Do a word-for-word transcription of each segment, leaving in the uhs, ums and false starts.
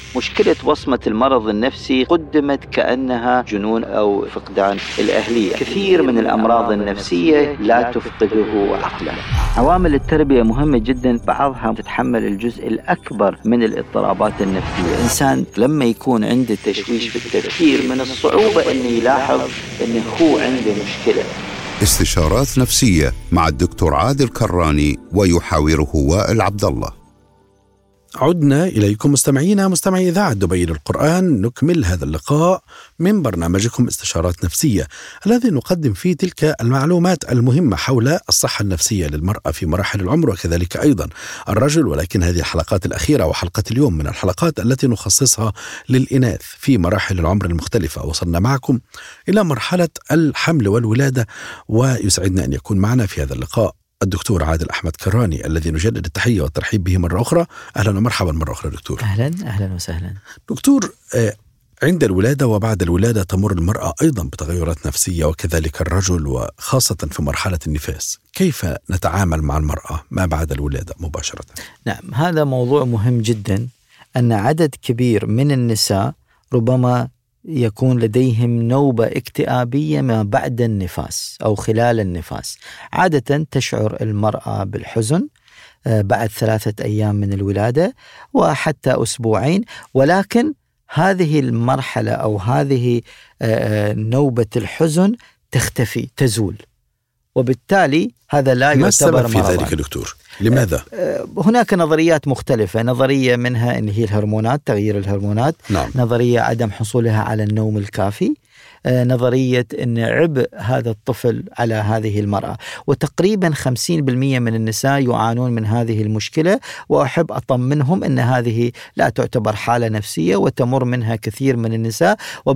مشكلة وصمة المرض النفسي قدمت كأنها جنون أو فقدان الأهلية. كثير من الأمراض النفسية لا تفقده عقله. عوامل التربية مهمة جدا، بعضها تتحمل الجزء الأكبر من الاضطرابات النفسية. الإنسان لما يكون عنده تشويش في التفكير من الصعوبة أنه يلاحظ أنه هو عنده مشكلة. استشارات نفسية مع الدكتور عادل كراني ويحاوره وائل عبد الله. عدنا إليكم مستمعينا مستمعي إذاعة دبي للقرآن، نكمل هذا اللقاء من برنامجكم استشارات نفسية الذي نقدم فيه تلك المعلومات المهمة حول الصحة النفسية للمرأة في مراحل العمر وكذلك أيضا الرجل. ولكن هذه الحلقات الأخيرة وحلقة اليوم من الحلقات التي نخصصها للإناث في مراحل العمر المختلفة. وصلنا معكم إلى مرحلة الحمل والولادة، ويسعدنا أن يكون معنا في هذا اللقاء الدكتور عادل أحمد كراني الذي نجدد التحية والترحيب به مرة أخرى. أهلا ومرحبا مرة أخرى دكتور. أهلا أهلا وسهلا دكتور. عند الولادة وبعد الولادة تمر المرأة أيضا بتغيرات نفسية وكذلك الرجل، وخاصة في مرحلة النفاس. كيف نتعامل مع المرأة ما بعد الولادة مباشرة؟ نعم، هذا موضوع مهم جدا. أن عدد كبير من النساء ربما يكون لديهم نوبة اكتئابية ما بعد النفاس أو خلال النفاس. عادة تشعر المرأة بالحزن بعد ثلاثة أيام من الولادة وحتى أسبوعين، ولكن هذه المرحلة أو هذه نوبة الحزن تختفي تزول، وبالتالي هذا لا يعتبر ما السبب في مرضاً. ذلك دكتور؟ لماذا؟ هناك نظريات مختلفة. نظرية منها أن هي الهرمونات، تغيير الهرمونات. نعم. نظرية عدم حصولها على النوم الكافي. نظرية أن عبء هذا الطفل على هذه المرأة. وتقريبا خمسين بالمئة من النساء يعانون من هذه المشكلة، وأحب أطمنهم أن هذه لا تعتبر حالة نفسية وتمر منها كثير من النساء،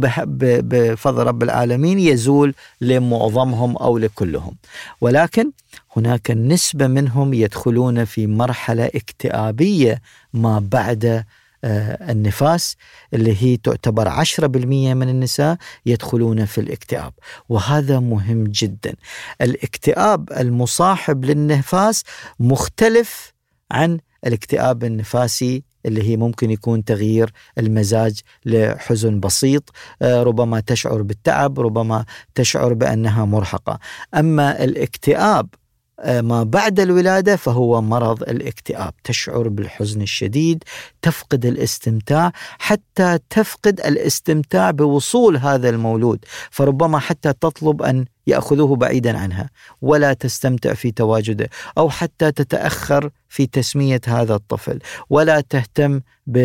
وبفضل رب العالمين يزول لمعظمهم أو لكلهم. ولكن هناك نسبة منهم يدخلون في مرحلة اكتئابية ما بعد النفاس، اللي هي تعتبر عشرة بالمئة من النساء يدخلون في الاكتئاب، وهذا مهم جدا. الاكتئاب المصاحب للنفاس مختلف عن الاكتئاب النفاسي اللي هي ممكن يكون تغيير المزاج لحزن بسيط، ربما تشعر بالتعب، ربما تشعر بأنها مرهقة. أما الاكتئاب ما بعد الولادة فهو مرض الاكتئاب، تشعر بالحزن الشديد، تفقد الاستمتاع، حتى تفقد الاستمتاع بوصول هذا المولود، فربما حتى تطلب أن يأخذوه بعيدا عنها ولا تستمتع في تواجده، أو حتى تتأخر في تسمية هذا الطفل، ولا تهتم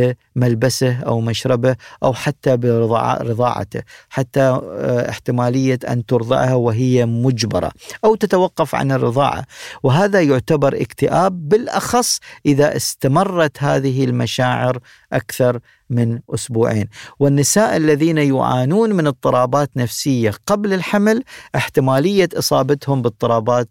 بملبسه أو مشربه أو حتى برضاعته، حتى احتمالية أن ترضعها وهي مجبرة أو تتوقف عن الرضاعة. وهذا يعتبر اكتئاب، بالأخص إذا استمرت هذه المشاعر أكثر من أسبوعين. والنساء الذين يعانون من اضطرابات نفسية قبل الحمل احتمالية إصابتهم باضطرابات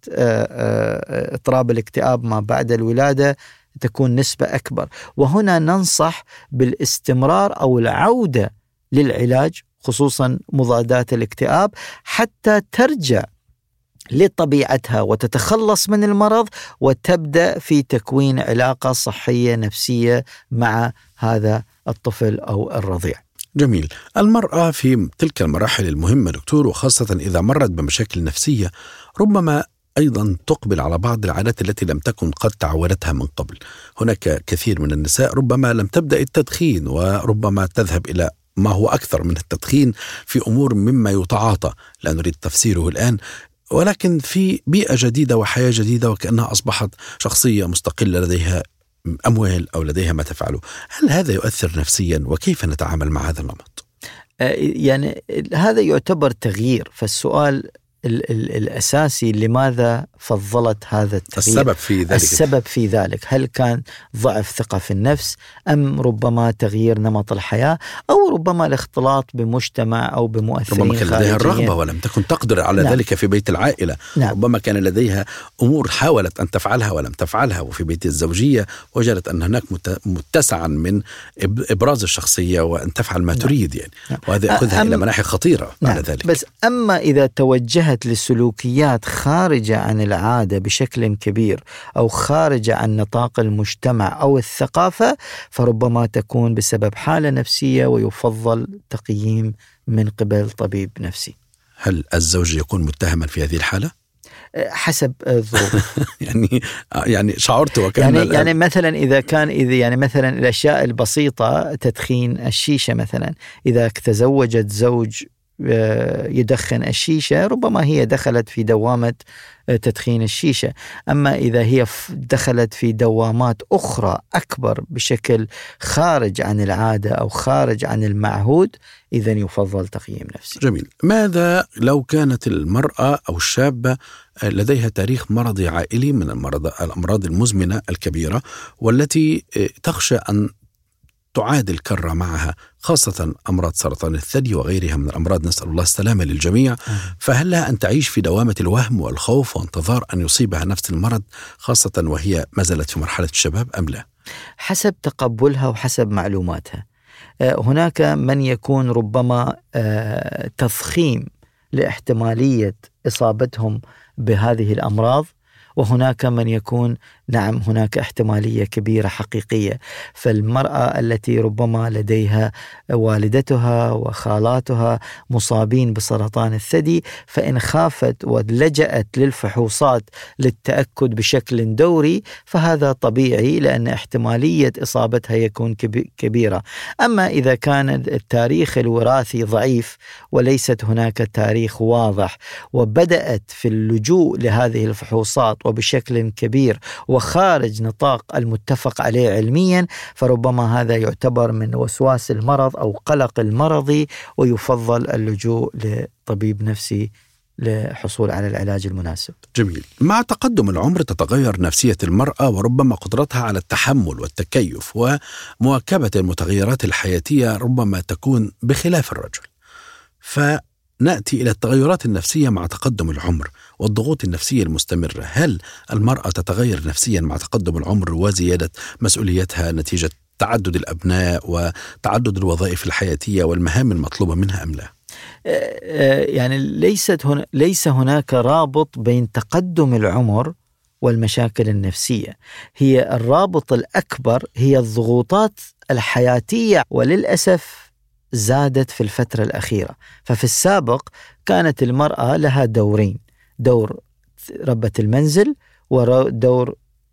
اضطراب الاكتئاب ما بعد الولادة تكون نسبة أكبر. وهنا ننصح بالاستمرار أو العودة للعلاج، خصوصا مضادات الاكتئاب، حتى ترجع لطبيعتها وتتخلص من المرض وتبدأ في تكوين علاقة صحية نفسية مع هذا الطفل أو الرضيع. جميل. المرأة في تلك المراحل المهمة دكتور، وخاصة إذا مرت بمشاكل نفسية، ربما أيضا تقبل على بعض العادات التي لم تكن قد تعودتها من قبل. هناك كثير من النساء ربما لم تبدأ التدخين، وربما تذهب إلى ما هو أكثر من التدخين في أمور مما يتعاطى، لا نريد تفسيره الآن، ولكن في بيئة جديدة وحياة جديدة، وكأنها أصبحت شخصية مستقلة لديها أموال أو لديها ما تفعله. هل هذا يؤثر نفسيا، وكيف نتعامل مع هذا النمط؟ يعني هذا يعتبر تغيير. فالسؤال ال- ال- الأساسي لماذا فضلت هذا التغيير؟ السبب في ذلك السبب في ذلك هل كان ضعف ثقة في النفس، أم ربما تغيير نمط الحياة، أو ربما الاختلاط بمجتمع أو بمؤثرين ربما كان لديها الرغبة ولم تكن تقدر على نعم. ذلك في بيت العائلة. نعم. ربما كان لديها أمور حاولت أن تفعلها ولم تفعلها، وفي بيت الزوجية وجدت أن هناك متسعا من إبراز الشخصية وأن تفعل ما نعم. تريد يعني. نعم. وهذا يأخذها أم... إلى مناحي خطيرة نعم. بعد ذلك. بس أما إذا توجهت انتبهت لسلوكيات خارجة عن العادة بشكل كبير أو خارجة عن نطاق المجتمع أو الثقافة، فربما تكون بسبب حالة نفسية ويفضل تقييم من قبل طبيب نفسي. هل الزوج يكون متهما في هذه الحالة؟ حسب الظروف. يعني يعني شعرت وكأن يعني يعني مثلا إذا كان إذا يعني مثلا الأشياء البسيطة، تدخين الشيشة مثلا، إذا تزوجت زوج يدخن الشيشة ربما هي دخلت في دوامة تدخين الشيشة. أما إذا هي دخلت في دوامات أخرى أكبر بشكل خارج عن العادة أو خارج عن المعهود، إذن يفضل تقييم نفسي. جميل. ماذا لو كانت المرأة أو الشابة لديها تاريخ مرضي عائلي من المرض الأمراض المزمنة الكبيرة، والتي تخشى أن تعاد الكرة معها، خاصة أمراض سرطان الثدي وغيرها من الأمراض، نسأل الله السلامة للجميع، فهل لها أن تعيش في دوامة الوهم والخوف وانتظار أن يصيبها نفس المرض، خاصة وهي ما زالت في مرحلة الشباب، أم لا؟ حسب تقبلها وحسب معلوماتها. هناك من يكون ربما تضخيم لاحتمالية إصابتهم بهذه الأمراض، وهناك من يكون نعم هناك احتمالية كبيرة حقيقية. فالمرأة التي ربما لديها والدتها وخالاتها مصابين بسرطان الثدي، فإن خافت ولجأت للفحوصات للتأكد بشكل دوري فهذا طبيعي، لأن احتمالية إصابتها يكون كبيرة. أما إذا كان التاريخ الوراثي ضعيف وليست هناك تاريخ واضح، وبدأت في اللجوء لهذه الفحوصات وبشكل كبير وخارج نطاق المتفق عليه علميا، فربما هذا يعتبر من وسواس المرض أو قلق المرضي، ويفضل اللجوء لطبيب نفسي للحصول على العلاج المناسب. جميل. مع تقدم العمر تتغير نفسية المرأة، وربما قدرتها على التحمل والتكيف ومواكبة المتغيرات الحياتية ربما تكون بخلاف الرجل. فنأتي إلى التغيرات النفسية مع تقدم العمر والضغوط النفسية المستمرة. هل المرأة تتغير نفسيا مع تقدم العمر وزيادة مسؤوليتها نتيجة تعدد الأبناء وتعدد الوظائف الحياتية والمهام المطلوبة منها أم لا؟ يعني ليست هنا ليس هناك رابط بين تقدم العمر والمشاكل النفسية. هي الرابط الأكبر هي الضغوطات الحياتية، وللأسف زادت في الفترة الأخيرة. ففي السابق كانت المرأة لها دورين، دور ربة المنزل ودور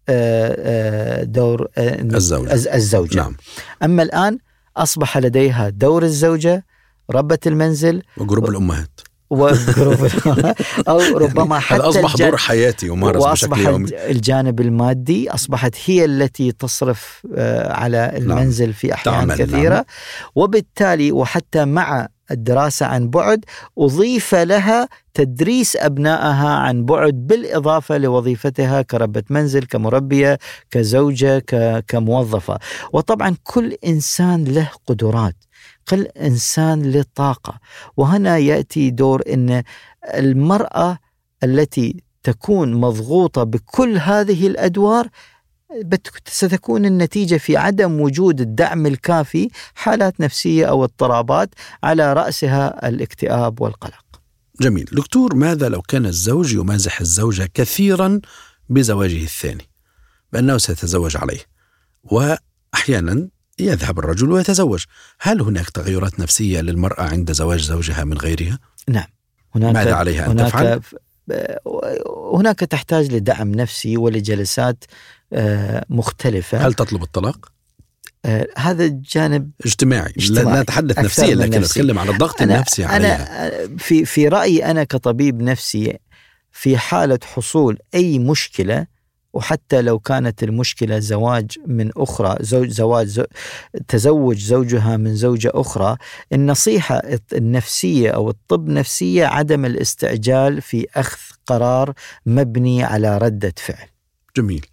دور الزوجة. الزوجة. نعم. أما الآن أصبح لديها دور الزوجة، ربة المنزل، وجروب الأمهات وجروب أو ربما حتى هذا أصبح دور حياتي يمارس بشكل يومي. الجانب المادي أصبحت هي التي تصرف على المنزل. نعم. في أحيان كثيرة. نعم. وبالتالي وحتى مع الدراسة عن بعد أضيف لها تدريس أبنائها عن بعد، بالإضافة لوظيفتها كربة منزل، كمربية، كزوجة، كموظفة. وطبعا كل إنسان له قدرات، كل إنسان له طاقة. وهنا يأتي دور أن المرأة التي تكون مضغوطة بكل هذه الأدوار ستكون النتيجة في عدم وجود الدعم الكافي، حالات نفسية أو اضطرابات، على رأسها الاكتئاب والقلق. جميل. دكتور، ماذا لو كان الزوج يمازح الزوجة كثيرا بزواجه الثاني، بأنه سيتزوج عليه، وأحيانا يذهب الرجل ويتزوج؟ هل هناك تغيرات نفسية للمرأة عند زواج زوجها من غيرها؟ نعم. هناك ماذا عليها أن هناك تفعل؟ هناك تحتاج لدعم نفسي ولجلسات مختلفة. هل تطلب الطلاق؟ آه هذا جانب اجتماعي. لا نتحدث نفسيا، لكن نتكلم عن الضغط أنا النفسي أنا عليها. في في رأيي أنا كطبيب نفسي، في حالة حصول أي مشكلة، وحتى لو كانت المشكلة زواج من أخرى، زوج زواج زو تزوج زوجها من زوجة أخرى، النصيحة النفسية أو الطب نفسية عدم الاستعجال في أخذ قرار مبني على ردة فعل. جميل.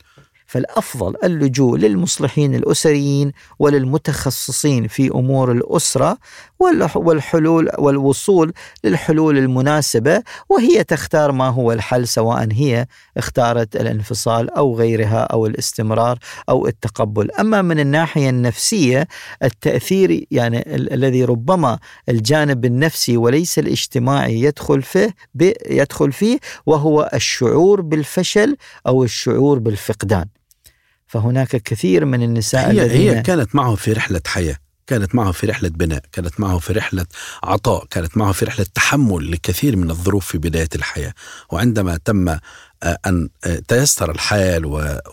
فالأفضل اللجوء للمصلحين الأسريين وللمتخصصين في أمور الأسرة والحلول والوصول للحلول المناسبة، وهي تختار ما هو الحل، سواء هي اختارت الانفصال أو غيرها أو الاستمرار أو التقبل. أما من الناحية النفسية التأثير يعني ال- الذي ربما الجانب النفسي وليس الاجتماعي يدخل فيه يدخل فيه وهو الشعور بالفشل أو الشعور بالفقدان. فهناك كثير من النساء هي, الذين هي كانت معه في رحلة حياة، كانت معه في رحلة بناء، كانت معه في رحلة عطاء، كانت معه في رحلة تحمل لكثير من الظروف في بداية الحياة، وعندما تم أن تيسر الحال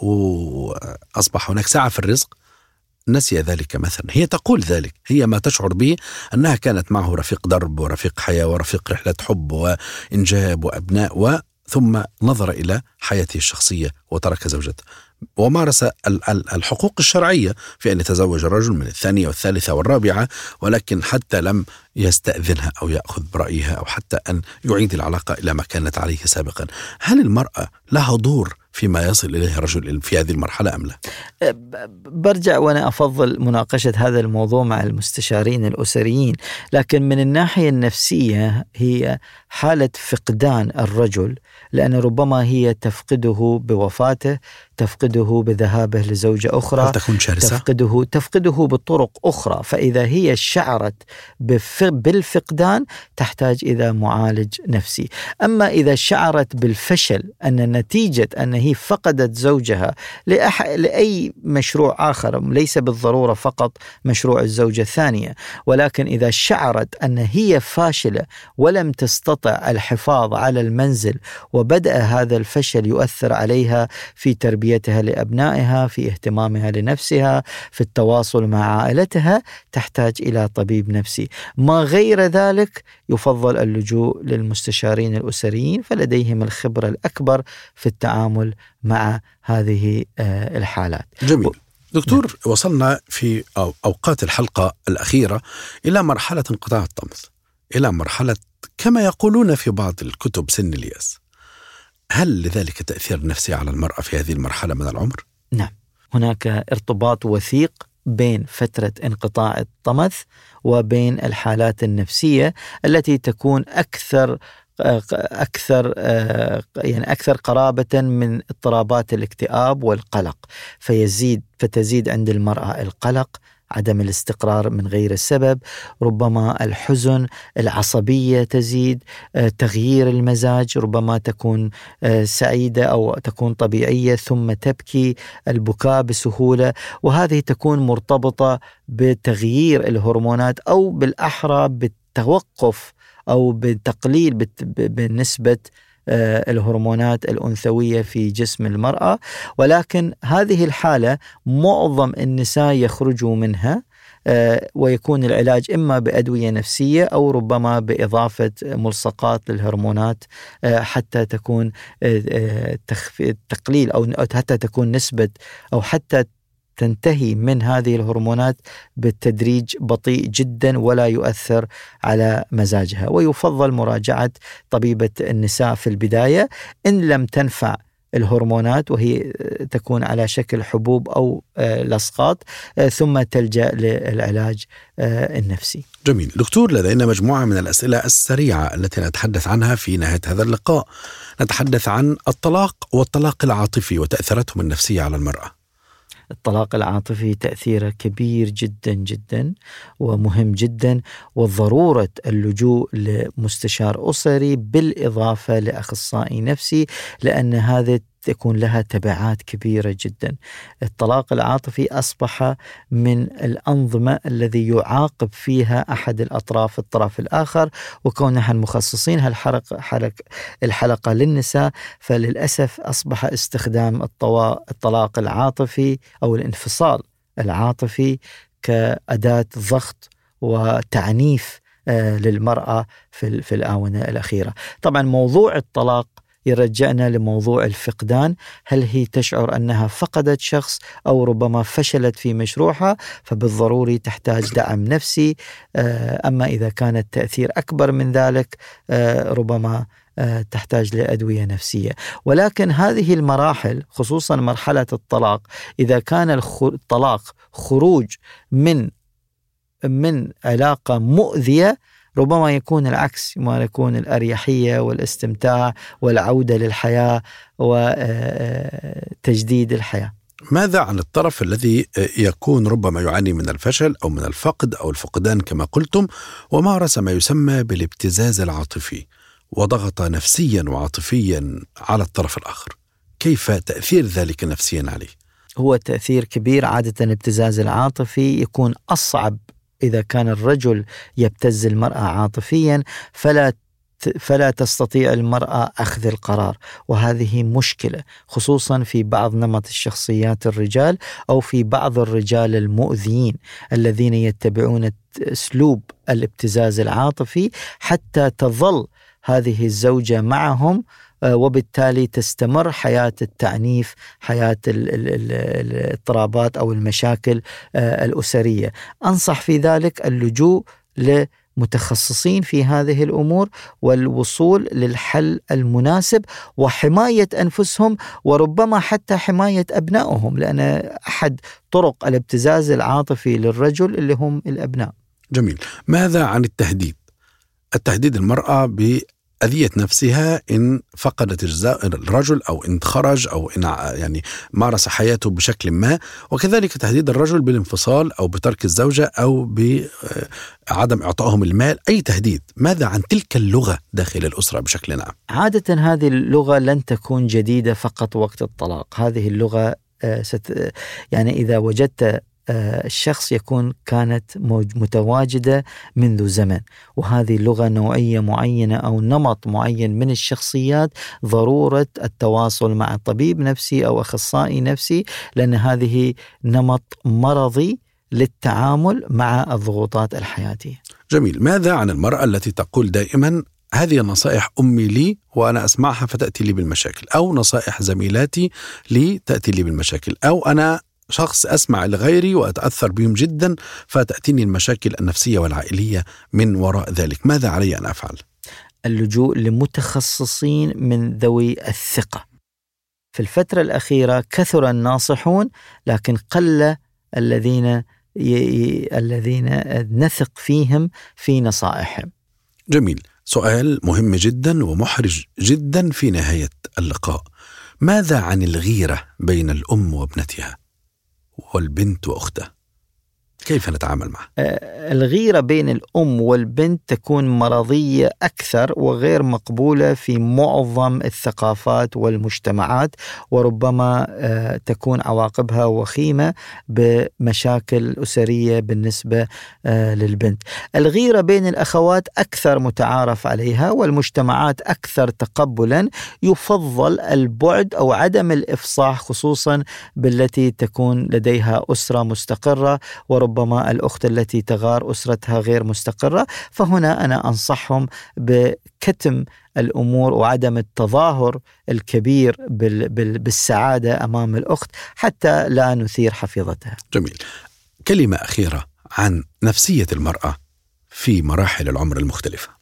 وأصبح هناك سعة في الرزق نسي ذلك مثلا. هي تقول ذلك، هي ما تشعر به أنها كانت معه رفيق درب ورفيق حياة ورفيق رحلة حب وإنجاب وأبناء، و ثم نظر إلى حياته الشخصية وترك زوجته، ومارس الحقوق الشرعية في أن يتزوج الرجل من الثانية والثالثة والرابعة، ولكن حتى لم يستأذنها أو يأخذ برأيها أو حتى أن يعيد العلاقة إلى ما كانت عليه سابقا. هل المرأة لها دور فيما يصل إليه الرجل في هذه المرحلة أم لا؟ برجع وأنا أفضل مناقشة هذا الموضوع مع المستشارين الأسريين، لكن من الناحية النفسية هي حالة فقدان الرجل، لأن ربما هي تفقده بوفاته، تفقده بذهابه لزوجة أخرى، هل تكون شرسة؟ تفقده تفقده بطرق أخرى. فإذا هي شعرت بالفقدان تحتاج إلى معالج نفسي. أما إذا شعرت بالفشل، أن نتيجة أن هي فقدت زوجها لأح... لأي مشروع آخر، ليس بالضرورة فقط مشروع الزوجة الثانية، ولكن إذا شعرت أن هي فاشلة ولم تستطع الحفاظ على المنزل، وبدأ هذا الفشل يؤثر عليها في تربيتها لأبنائها، في اهتمامها لنفسها، في التواصل مع عائلتها، تحتاج إلى طبيب نفسي. ما غير ذلك يفضل اللجوء للمستشارين الأسريين، فلديهم الخبرة الأكبر في التعامل مع هذه الحالات. جميل. دكتور، وصلنا في أوقات الحلقة الأخيرة إلى مرحلة انقطاع الطمث، إلى مرحلة كما يقولون في بعض الكتب سن اليأس. هل لذلك تأثير نفسي على المرأة في هذه المرحلة من العمر؟ نعم، هناك ارتباط وثيق بين فترة انقطاع الطمث وبين الحالات النفسية التي تكون أكثر أكثر يعني أكثر قرابة من اضطرابات الاكتئاب والقلق، فيزيد فتزيد عند المرأة القلق، عدم الاستقرار من غير السبب، ربما الحزن، العصبية تزيد، تغيير المزاج، ربما تكون سعيدة أو تكون طبيعية ثم تبكي، البكاء بسهولة، وهذه تكون مرتبطة بتغيير الهرمونات أو بالأحرى بالتوقف أو بتقليل بالنسبة الهرمونات الأنثوية في جسم المرأة. ولكن هذه الحالة معظم النساء يخرجوا منها ويكون العلاج إما بأدوية نفسية أو ربما بإضافة ملصقات للهرمونات حتى تكون تقليل أو حتى تكون نسبة أو حتى تنتهي من هذه الهرمونات بالتدريج بطيء جدا ولا يؤثر على مزاجها. ويفضل مراجعة طبيبة النساء في البداية إن لم تنفع الهرمونات وهي تكون على شكل حبوب أو لصقات، ثم تلجأ للعلاج النفسي. جميل. دكتور، لدينا مجموعة من الأسئلة السريعة التي نتحدث عنها في نهاية هذا اللقاء. نتحدث عن الطلاق والطلاق العاطفي وتأثيراتهم النفسية على المرأة. الطلاق العاطفي تأثيره كبير جدا جدا ومهم جدا، وضرورة اللجوء لمستشار أسري بالإضافة لأخصائي نفسي، لأن هذا تكون لها تبعات كبيرة جدا. الطلاق العاطفي أصبح من الأنظمة الذي يعاقب فيها أحد الأطراف الطرف الآخر، وكونها المخصصين هالحلقة الحلقة للنساء، فللأسف أصبح استخدام الطلاق العاطفي أو الانفصال العاطفي كأداة ضغط وتعنيف للمرأة في في الآونة الأخيرة. طبعا موضوع الطلاق يرجعنا لموضوع الفقدان. هل هي تشعر أنها فقدت شخص أو ربما فشلت في مشروعها، فبالضروري تحتاج دعم نفسي. أما إذا كان التأثير أكبر من ذلك ربما تحتاج لأدوية نفسية. ولكن هذه المراحل خصوصا مرحلة الطلاق، إذا كان الطلاق خروج من من علاقة مؤذية، ربما يكون العكس، ما يكون الأريحية والاستمتاع والعودة للحياة وتجديد الحياة. ماذا عن الطرف الذي يكون ربما يعاني من الفشل أو من الفقد أو الفقدان كما قلتم، ومارس ما يسمى بالابتزاز العاطفي وضغط نفسيا وعاطفيا على الطرف الآخر؟ كيف تأثير ذلك نفسيا عليه؟ هو تأثير كبير. عادة الابتزاز العاطفي يكون أصعب إذا كان الرجل يبتز المرأة عاطفيا، فلا فلا تستطيع المرأة أخذ القرار، وهذه مشكلة خصوصا في بعض نمط الشخصيات الرجال أو في بعض الرجال المؤذيين الذين يتبعون أسلوب الابتزاز العاطفي حتى تظل هذه الزوجة معهم، وبالتالي تستمر حياة التعنيف، حياة الاضطرابات أو المشاكل الأسرية. أنصح في ذلك اللجوء لمتخصصين في هذه الأمور والوصول للحل المناسب وحماية أنفسهم، وربما حتى حماية أبنائهم، لأن أحد طرق الابتزاز العاطفي للرجل اللي هم الأبناء. جميل. ماذا عن التهديد؟ التهديد المرأة ب أذية نفسها إن فقدت الرجل أو إن خرج أو إن يعني مارس حياته بشكل ما، وكذلك تهديد الرجل بالانفصال أو بترك الزوجة أو بعدم إعطائهم المال، أي تهديد. ماذا عن تلك اللغة داخل الأسرة بشكل عام؟ عادة هذه اللغة لن تكون جديدة فقط وقت الطلاق. هذه اللغة ست يعني إذا وجدت الشخص يكون كانت متواجدة منذ زمن، وهذه اللغة نوعية معينة أو نمط معين من الشخصيات، ضرورة التواصل مع طبيب نفسي أو أخصائي نفسي، لأن هذه نمط مرضي للتعامل مع الضغوطات الحياتية. جميل. ماذا عن المرأة التي تقول دائما هذه النصائح أمي لي وأنا أسمعها فتأتي لي بالمشاكل، أو نصائح زميلاتي لي تأتي لي بالمشاكل، أو أنا شخص أسمع لغيري وأتأثر بهم جدا فتأتيني المشاكل النفسية والعائلية من وراء ذلك؟ ماذا علي أن أفعل؟ اللجوء لمتخصصين من ذوي الثقة. في الفترة الأخيرة كثر الناصحون لكن قل الذين ي... الذين نثق فيهم في نصائحهم. جميل. سؤال مهم جدا ومحرج جدا في نهاية اللقاء: ماذا عن الغيرة بين الأم وابنتها والبنت وأختها؟ كيف نتعامل معها؟ الغيرة بين الأم والبنت تكون مرضية أكثر وغير مقبولة في معظم الثقافات والمجتمعات، وربما تكون عواقبها وخيمة بمشاكل أسرية بالنسبة للبنت. الغيرة بين الأخوات أكثر متعارف عليها والمجتمعات أكثر تقبلا. يفضل البعد أو عدم الإفصاح خصوصا بالتي تكون لديها أسرة مستقرة، وربما ربما الأخت التي تغار أسرتها غير مستقرة، فهنا أنا أنصحهم بكتم الأمور وعدم التظاهر الكبير بالسعادة أمام الأخت حتى لا نثير حفيظتها. جميل. كلمة أخيرة عن نفسية المرأة في مراحل العمر المختلفة.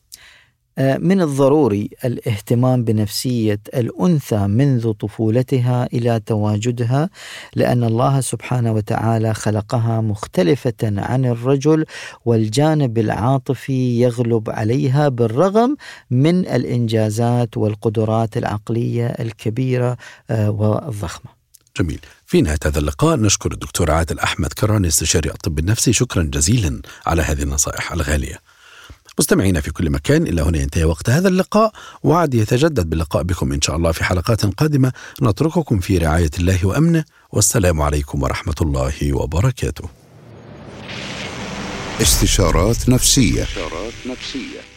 من الضروري الاهتمام بنفسية الأنثى منذ طفولتها إلى تواجدها، لأن الله سبحانه وتعالى خلقها مختلفة عن الرجل، والجانب العاطفي يغلب عليها بالرغم من الإنجازات والقدرات العقلية الكبيرة والضخمة. جميل. في نهاية هذا اللقاء نشكر الدكتور عادل أحمد كراني استشاري الطب النفسي، شكرا جزيلا على هذه النصائح الغالية. مستمعينا في كل مكان، إلى هنا ينتهي وقت هذا اللقاء، وعد يتجدد باللقاء بكم إن شاء الله في حلقات قادمة. نترككم في رعاية الله وأمنه، والسلام عليكم ورحمة الله وبركاته. استشارات نفسية.